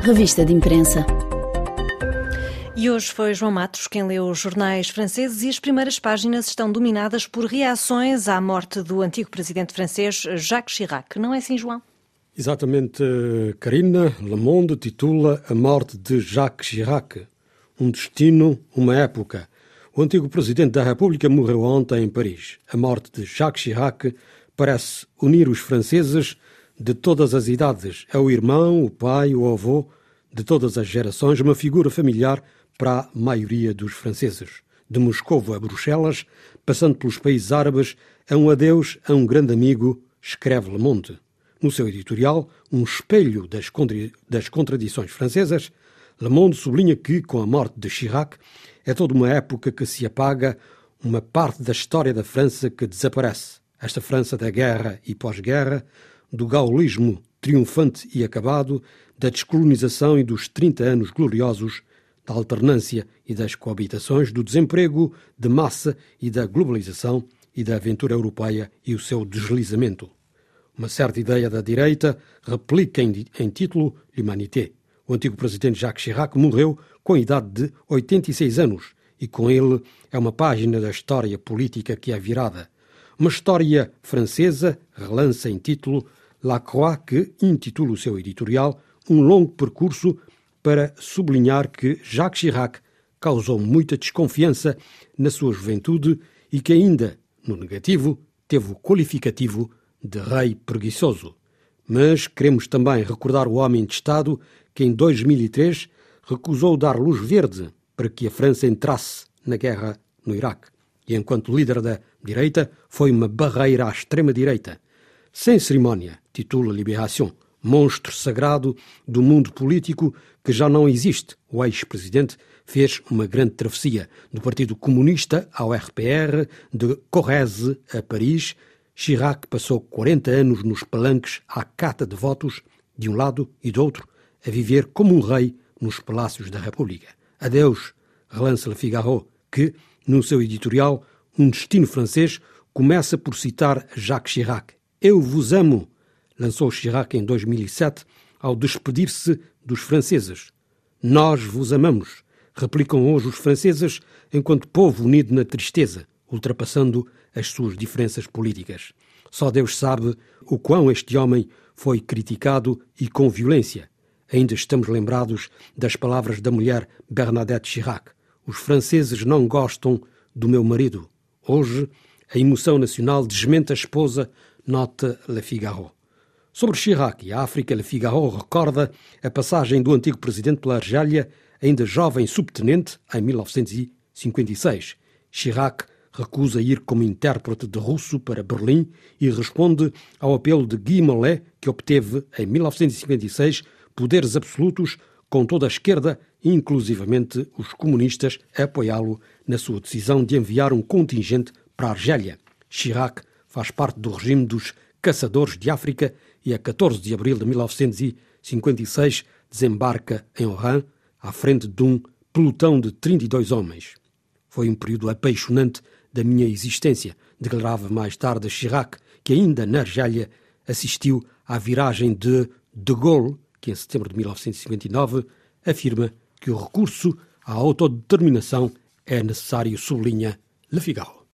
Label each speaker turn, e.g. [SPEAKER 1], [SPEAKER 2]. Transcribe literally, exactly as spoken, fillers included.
[SPEAKER 1] Revista de Imprensa.
[SPEAKER 2] E hoje foi João Matos quem leu os jornais franceses e as primeiras páginas estão dominadas por reações à morte do antigo presidente francês Jacques Chirac. Não é assim, João?
[SPEAKER 3] Exatamente, Karina. Le Monde titula A Morte de Jacques Chirac. Um destino, uma época. O antigo presidente da República morreu ontem em Paris. A morte de Jacques Chirac parece unir os franceses de todas as idades. É o irmão, o pai, o avô de todas as gerações, uma figura familiar para a maioria dos franceses. De Moscovo a Bruxelas, passando pelos países árabes, é um adeus a um grande amigo, escreve Le Monde. No seu editorial, um espelho das, contra... das contradições francesas, Le Monde sublinha que, com a morte de Chirac, é toda uma época que se apaga, uma parte da história da França que desaparece. Esta França da guerra e pós-guerra, do gaullismo triunfante e acabado, da descolonização e dos trinta anos gloriosos, da alternância e das coabitações, do desemprego de massa e da globalização e da aventura europeia e o seu deslizamento. Uma certa ideia da direita replica em, em título L'Humanité. O antigo presidente Jacques Chirac morreu com a idade de oitenta e seis anos e com ele é uma página da história política que é virada. Uma história francesa relança em título La Croix, que intitula o seu editorial um longo percurso para sublinhar que Jacques Chirac causou muita desconfiança na sua juventude e que ainda, no negativo, teve o qualificativo de rei preguiçoso. Mas queremos também recordar o homem de Estado que em dois mil e três recusou dar luz verde para que a França entrasse na guerra no Iraque. E enquanto líder da direita, foi uma barreira à extrema-direita. Sem cerimónia, titula Libération, monstro sagrado do mundo político que já não existe. O ex-presidente fez uma grande travessia do Partido Comunista ao R P R, de Corrèze a Paris. Chirac passou quarenta anos nos palanques à cata de votos, de um lado e do outro, a viver como um rei nos palácios da República. Adeus, relance Le Figaro, que, no seu editorial, Um Destino Francês, começa por citar Jacques Chirac. Eu vos amo, lançou Chirac em dois mil e sete, ao despedir-se dos franceses. Nós vos amamos, replicam hoje os franceses, enquanto povo unido na tristeza, ultrapassando as suas diferenças políticas. Só Deus sabe o quão este homem foi criticado e com violência. Ainda estamos lembrados das palavras da mulher Bernadette Chirac. Os franceses não gostam do meu marido. Hoje, a emoção nacional desmente a esposa, nota Le Figaro. Sobre Chirac e a África, Le Figaro recorda a passagem do antigo presidente pela Argélia, ainda jovem subtenente, em mil novecentos e cinquenta e seis. Chirac recusa ir como intérprete de russo para Berlim e responde ao apelo de Guy Mollet, que obteve, em mil novecentos e cinquenta e seis, poderes absolutos com toda a esquerda, inclusivamente os comunistas, a apoiá-lo na sua decisão de enviar um contingente para a Argélia. Chirac faz parte do regime dos caçadores de África e a catorze de abril de mil novecentos e cinquenta e seis desembarca em Oran, à frente de um pelotão de trinta e dois homens. Foi um período apaixonante da minha existência, declarava mais tarde Chirac, que ainda na Argélia assistiu à viragem de De Gaulle, que em setembro de mil novecentos e cinquenta e nove afirma que o recurso à autodeterminação é necessário, sublinha Le Figaro.